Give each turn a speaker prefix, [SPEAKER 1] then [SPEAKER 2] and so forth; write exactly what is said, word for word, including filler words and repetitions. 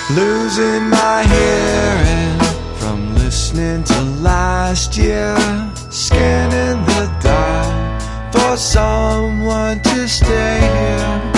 [SPEAKER 1] Losing my hearing from listening to last year. Scanning the dark for someone to stay here.